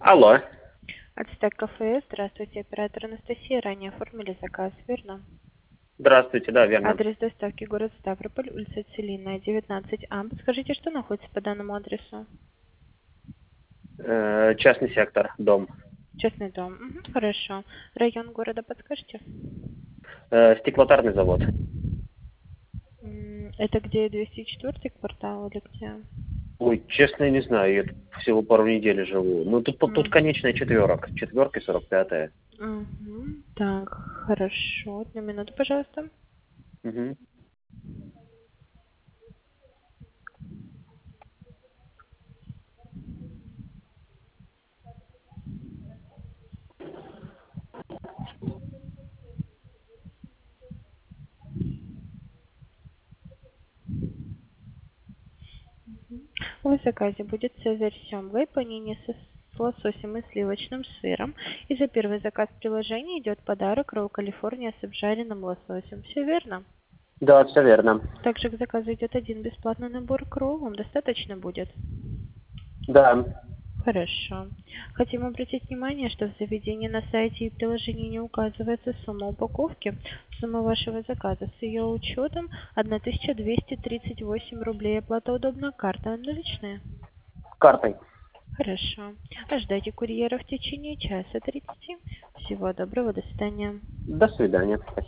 Алло. Ацтек кафе. Здравствуйте, оператор Анастасия. Ранее оформили заказ, верно? Здравствуйте, да, верно. Адрес доставки город Ставрополь, улица Целинная, 19А. Подскажите, что находится по данному адресу? Частный сектор, дом. Частный дом. Мгм, хорошо. Район города подскажете? Стеклотарный завод. Это где 204 квартал или где? Ой, честно, я не знаю, я тут всего пару недель живу. Ну, тут М, конечная четверок. Четверка и 45-я. мгм. Так, хорошо. Одну минуту, пожалуйста. Угу. В заказе будет цезарь с семгой, панини с лососем и сливочным сыром. И за первый заказ в приложении идет подарок ролл Калифорния с обжаренным лососем. Все верно? Да, все верно. Также к заказу идет один бесплатный набор к роллам. Достаточно будет? Да. Хорошо. Хотим обратить внимание, что в заведении на сайте и приложении не указывается сумма упаковки. Сумма вашего заказа с ее учетом 1238 рублей. Оплата удобна, карта наличная. С картой. Хорошо. Ожидайте курьера в течение часа 30. Всего доброго, до свидания. До свидания.